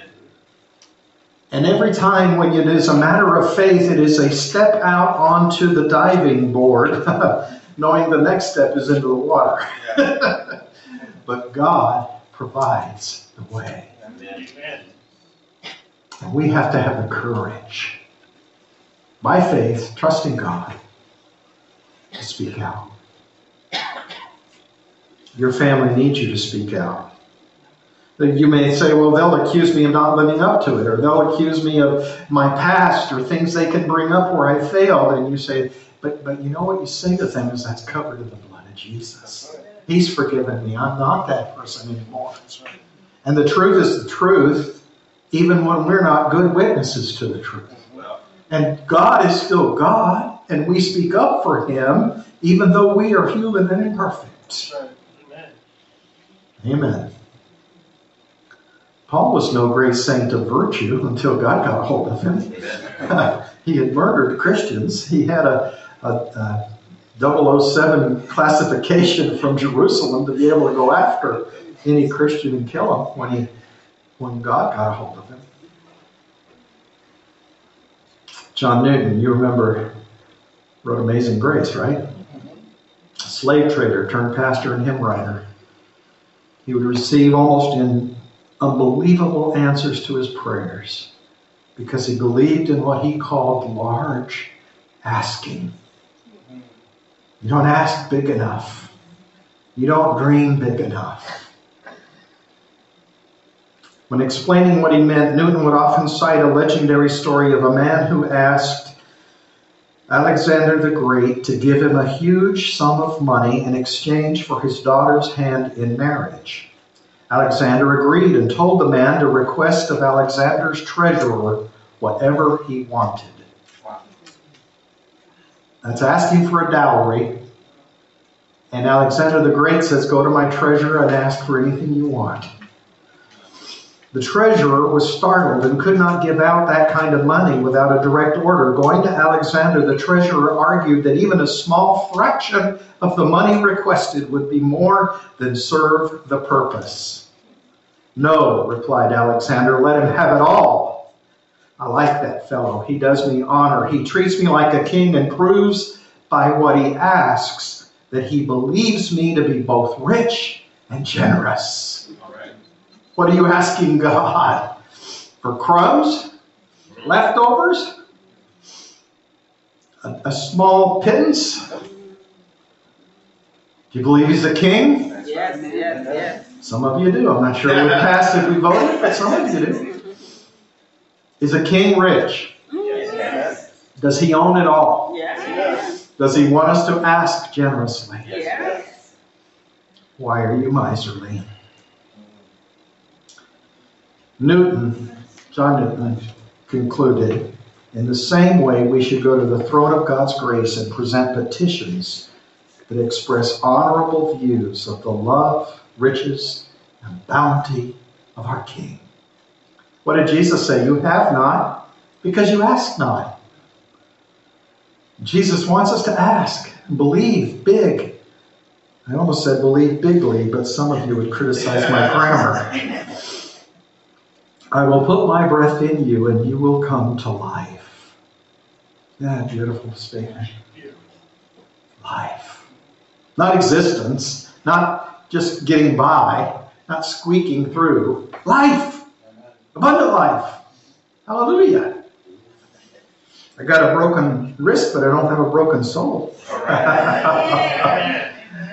And every time when it is a matter of faith, it is a step out onto the diving board, knowing the next step is into the water. But God provides the way. Amen. And we have to have the courage, by faith, trusting God, to speak out. Your family needs you to speak out. You may say, well, they'll accuse me of not living up to it, or they'll accuse me of my past, or things they can bring up where I failed. And you say, but you know what you say to them is that's covered in the blood of Jesus. He's forgiven me. I'm not that person anymore. And the truth is the truth, even when we're not good witnesses to the truth. And God is still God, and we speak up for him, even though we are human and imperfect. Amen. Amen. Paul was no great saint of virtue until God got hold of him. He had murdered Christians. He had a 007 classification from Jerusalem to be able to go after any Christian and kill him when God got a hold of him. John Newton, you remember, wrote Amazing Grace, right? A slave trader turned pastor and hymn writer. He would receive almost unbelievable answers to his prayers because he believed in what he called large asking. You don't ask big enough. You don't dream big enough. When explaining what he meant, Newton would often cite a legendary story of a man who asked, Alexander the Great to give him a huge sum of money in exchange for his daughter's hand in marriage. Alexander agreed and told the man to request of Alexander's treasurer whatever he wanted. Wow. That's asking for a dowry. And Alexander the Great says, go to my treasurer and ask for anything you want. The treasurer was startled and could not give out that kind of money without a direct order. Going to Alexander, the treasurer argued that even a small fraction of the money requested would be more than serve the purpose. No, replied Alexander, let him have it all. I like that fellow. He does me honor. He treats me like a king and proves by what he asks that he believes me to be both rich and generous. All right. What are you asking God? For crumbs? Leftovers? A small pittance? Do you believe he's a king? Yes, yes, yes. Some of you do. I'm not sure it would pass if we voted, but some of you do. Is a king rich? Yes. Does he own it all? Yes. Does he want us to ask generously? Yes. Why are you miserly? John Newton concluded, in the same way we should go to the throne of God's grace and present petitions that express honorable views of the love, riches, and bounty of our King. What did Jesus say? You have not because you ask not. Jesus wants us to ask and believe big. I almost said believe bigly, but some of you would criticize my grammar. I will put my breath in you and you will come to life. Yeah, beautiful statement. Life. Not existence, not just getting by, not squeaking through. Life. Abundant life. Hallelujah. I got a broken wrist, but I don't have a broken soul. All right.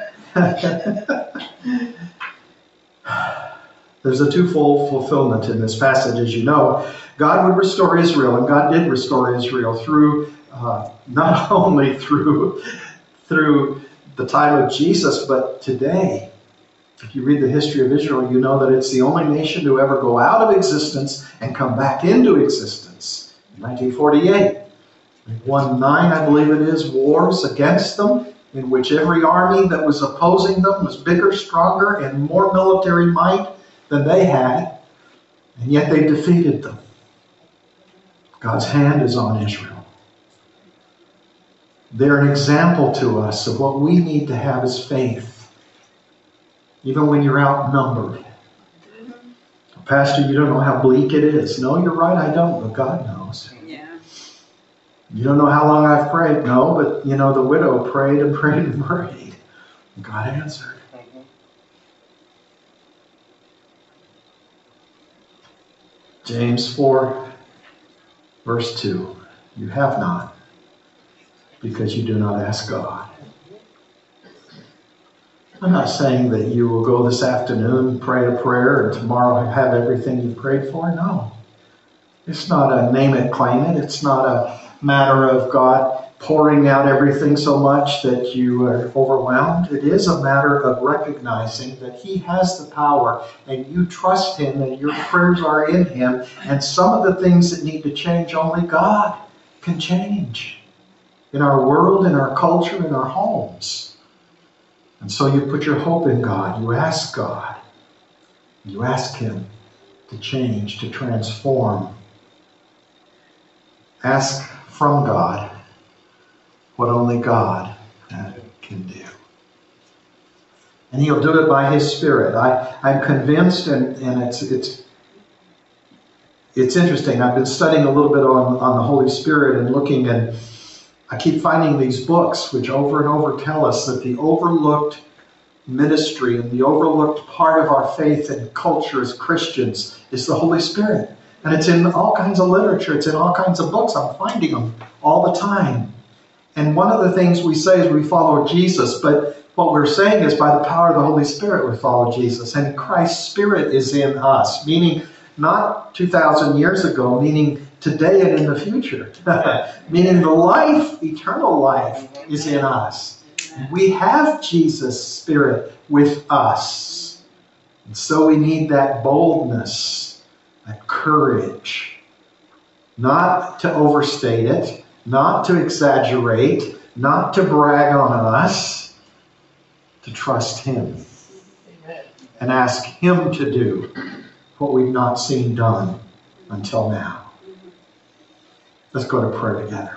There's a twofold fulfillment in this passage, as you know. God would restore Israel, and God did restore Israel through, not only through the time of Jesus, but today. If you read the history of Israel, you know that it's the only nation to ever go out of existence and come back into existence. In 1948, they won 9, I believe it is, wars against them, in which every army that was opposing them was bigger, stronger, and more military might than they had, and yet they defeated them. God's hand is on Israel. They're an example to us of what we need to have as faith. Even when you're outnumbered. Pastor, you don't know how bleak it is. No, you're right, I don't, but God knows. Yeah. You don't know how long I've prayed. No, but you know, the widow prayed and prayed and prayed. And God answered. James 4, verse 2. You have not, because you do not ask God. I'm not saying that you will go this afternoon, pray a prayer, and tomorrow have everything you've prayed for. No. It's not a name it, claim it. It's not a matter of God pouring out everything so much that you are overwhelmed. It is a matter of recognizing that He has the power, and you trust Him, and your prayers are in Him, and some of the things that need to change, only God can change in our world, in our culture, in our homes. And so you put your hope in God. You ask God. You ask Him to change, to transform. Ask from God what only God can do. And He'll do it by His Spirit. I'm convinced, and it's interesting. I've been studying a little bit on the Holy Spirit and looking, and I keep finding these books which over and over tell us that the overlooked ministry and the overlooked part of our faith and culture as Christians is the Holy Spirit. And it's in all kinds of literature. It's in all kinds of books. I'm finding them all the time. And one of the things we say is we follow Jesus, but what we're saying is by the power of the Holy Spirit we follow Jesus. And Christ's Spirit is in us, meaning not 2,000 years ago, meaning today and in the future. Meaning the life, eternal life, is in us. We have Jesus' Spirit with us. And so we need that boldness, that courage. Not to overstate it, not to exaggerate, not to brag on us, to trust Him. Amen. And ask Him to do what we've not seen done until now. Let's go to prayer together.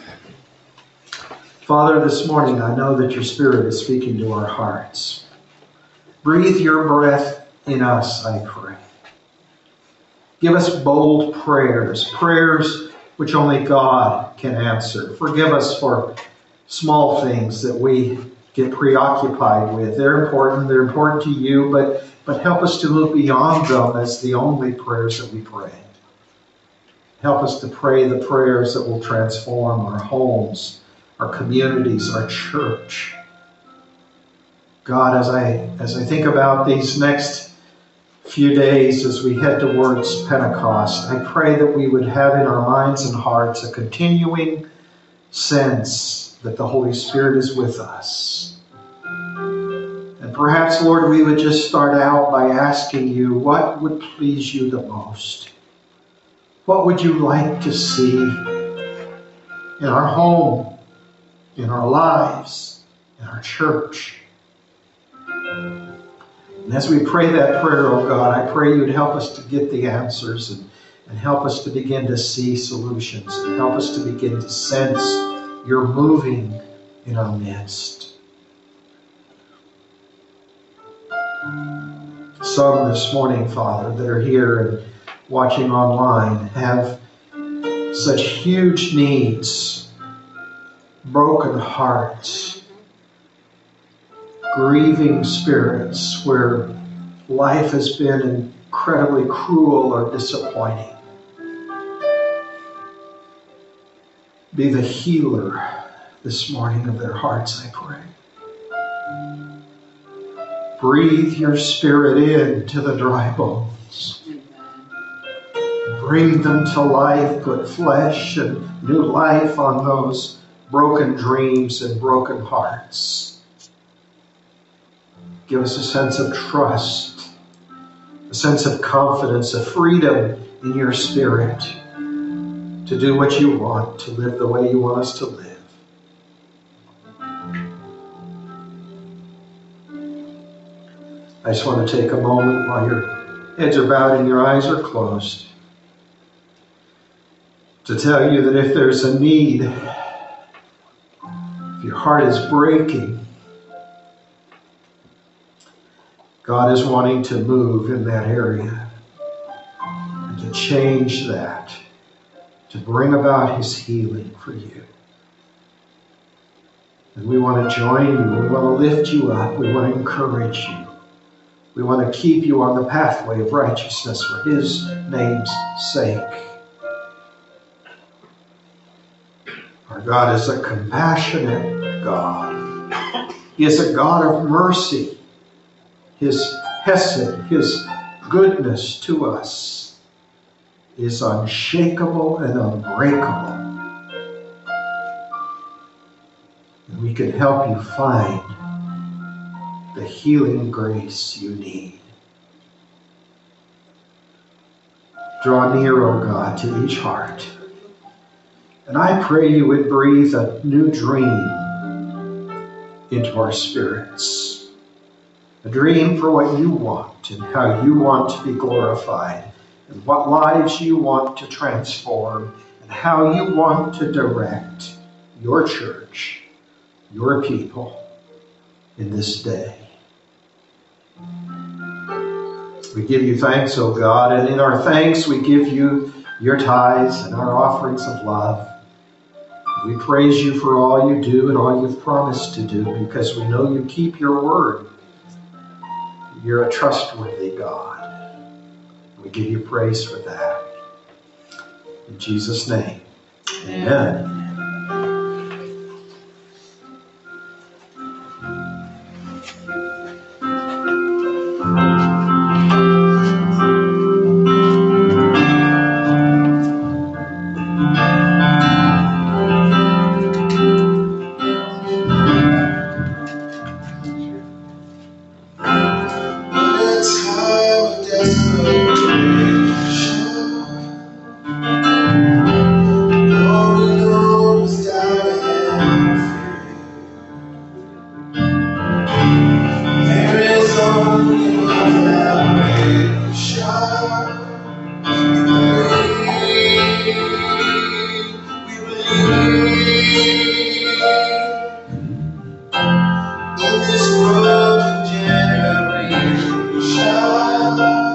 Father, this morning I know that your Spirit is speaking to our hearts. Breathe your breath in us, I pray. Give us bold prayers, prayers which only God can answer. Forgive us for small things that we get preoccupied with. They're important to you, but help us to move beyond them as the only prayers that we pray. Help us to pray the prayers that will transform our homes, our communities, our church. God, as I think about these next few days as we head towards Pentecost, I pray that we would have in our minds and hearts a continuing sense that the Holy Spirit is with us. And perhaps, Lord, we would just start out by asking you, what would please you the most? What would you like to see in our home, in our lives, in our church? And as we pray that prayer, oh God, I pray you'd help us to get the answers and help us to begin to see solutions and help us to begin to sense you're moving in our midst. Some this morning, Father, that are here and watching online have such huge needs, broken hearts, grieving spirits where life has been incredibly cruel or disappointing. Be the healer this morning of their hearts, I pray. Breathe your Spirit into the dry bones. Bring them to life, put flesh and new life on those broken dreams and broken hearts. Give us a sense of trust, a sense of confidence, a freedom in your Spirit to do what you want, to live the way you want us to live. I just want to take a moment while your heads are bowed and your eyes are closed to tell you that if there's a need, if your heart is breaking, God is wanting to move in that area and to change that, to bring about His healing for you. And we want to join you. We want to lift you up. We want to encourage you. We want to keep you on the pathway of righteousness for His name's sake. Our God is a compassionate God. He is a God of mercy. His hesed, His goodness to us is unshakable and unbreakable. And we can help you find the healing grace you need. Draw near, O God, to each heart. And I pray you would breathe a new dream into our spirits. A dream for what you want and how you want to be glorified and what lives you want to transform and how you want to direct your church, your people in this day. We give you thanks, O God, and in our thanks we give you your tithes and our offerings of love. We praise you for all you do and all you've promised to do because we know you keep your word. You're a trustworthy God. We give you praise for that. In Jesus' name, amen. in this broken generation.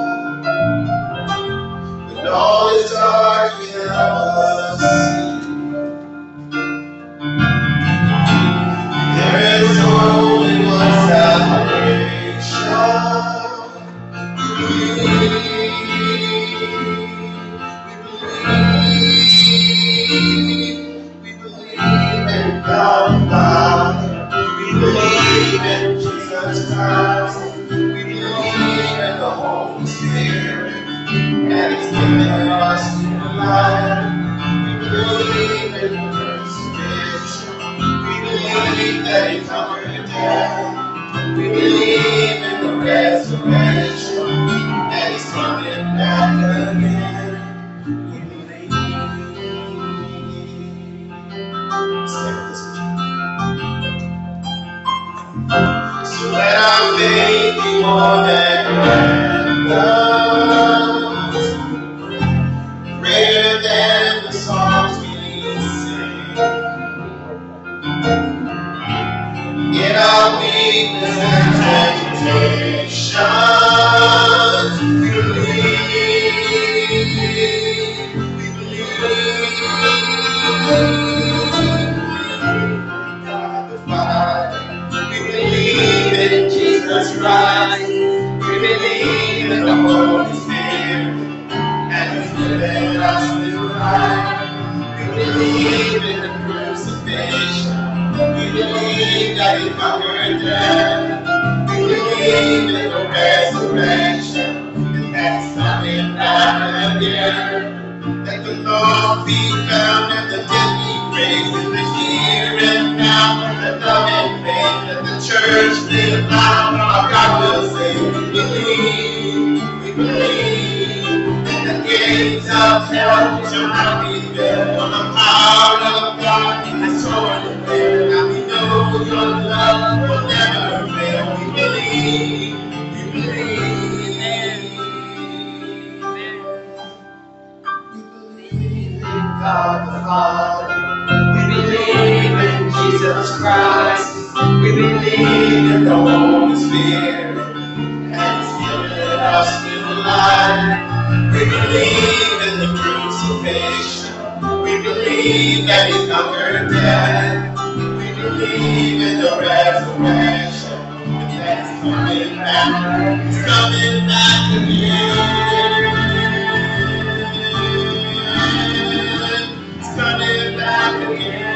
When all is dark, you help us see. There is only one salvation. We believe in God the Father. We believe in Jesus Christ. We believe in the Holy Spirit. And He's given us new life. We believe in the crucifixion. We believe that He conquered death. We believe in the resurrection. That He's coming back again. We believe. Stay with us, so let our faith be more than randoms, greater than the songs we sing. In our weakness and temptations, we believe. God the Father. We believe in Jesus Christ. We believe in the Holy Spirit. And He's given us new life. We believe in the crucifixion. We believe that He conquered death. We believe in the resurrection. And that He's coming back again. Let the Lord be found and the dead be raised in the here and now. Let love and faith and the church live loud. Our God will save. We believe that the gates of hell shall not prevail. For the power of God has torn the veil. Now we know your love will never fail. We believe. God the Father. We believe in Jesus Christ. We believe in the Holy Spirit. And He's given us new life. We believe in the crucifixion. We believe that He conquered death. We believe in the resurrection. And that He's coming back. He's coming back again. Coming back again.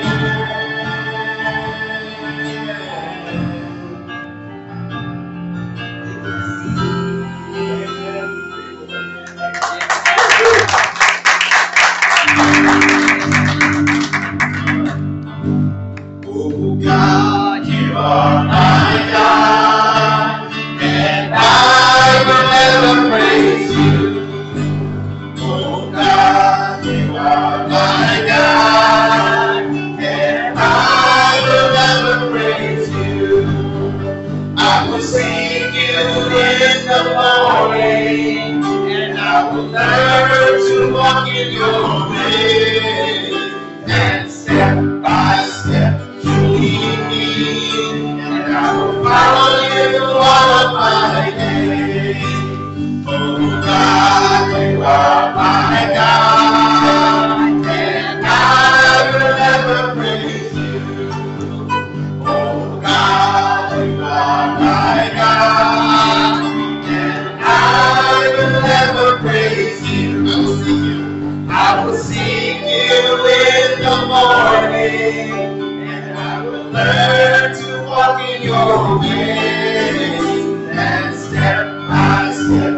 Oh God, you are my God, and I will ever praise you. Oh God, you are my God, and I will ever praise you. I will sing you in the morning, and I will learn to walk in your ways, and step by step you lead me, and I will follow you all of my days. Oh God, you are my God, and I will ever praise you. Oh God, you are my God, and I will ever praise you. I will sing you in the morning, and I will learn to walk in your ways, and step by step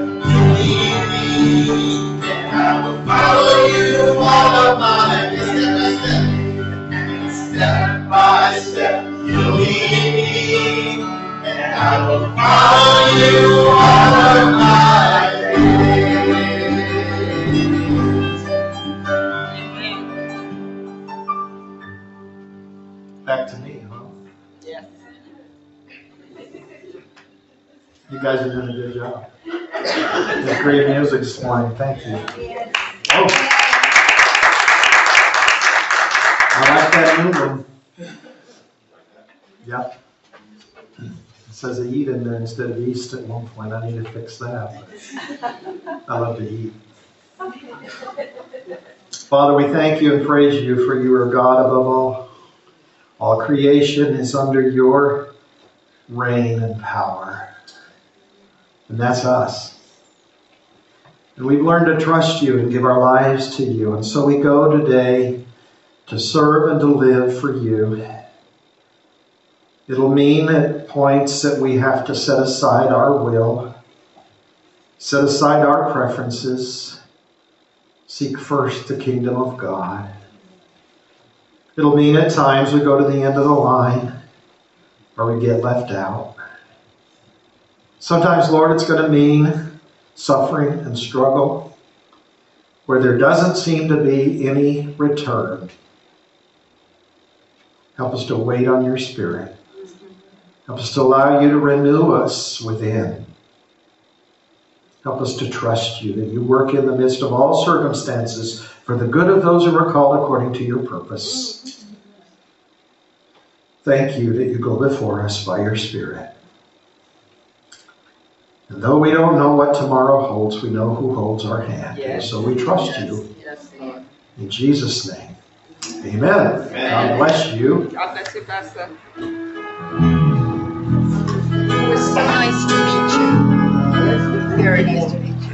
and I will follow you all of my days. And step by step you lead me, and I will follow you all of my days. Back to me, huh? Yes. You guys are doing a good job. It's great music this morning. Thank you. Oh. I like that new one. Yep. It says eat in there instead of east at one point. I need to fix that. But I love to eat. Father, we thank you and praise you for you are God above all. All creation is under your reign and power. And that's us. And we've learned to trust you and give our lives to you. And so we go today to serve and to live for you. It'll mean at points that we have to set aside our will, set aside our preferences, seek first the kingdom of God. It'll mean at times we go to the end of the line or we get left out. Sometimes, Lord, it's going to mean suffering and struggle where there doesn't seem to be any return. Help us to wait on your Spirit. Help us to allow you to renew us within. Help us to trust you, that you work in the midst of all circumstances for the good of those who are called according to your purpose. Thank you that you go before us by your Spirit. And though we don't know what tomorrow holds, we know who holds our hand. Yes. So we trust you. Yes, Lord. In Jesus' name. Amen. God bless you. God bless you, Pastor. It was so nice to meet you. Very nice to meet you.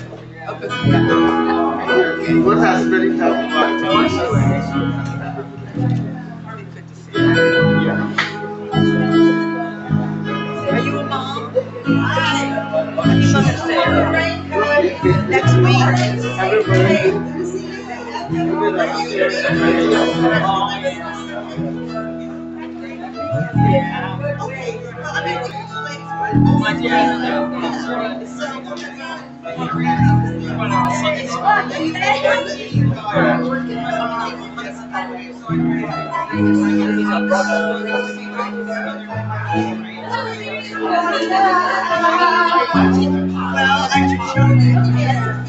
What has been helped by Are you a mom? Happy Mother's Day. Next week. Well, I should show you.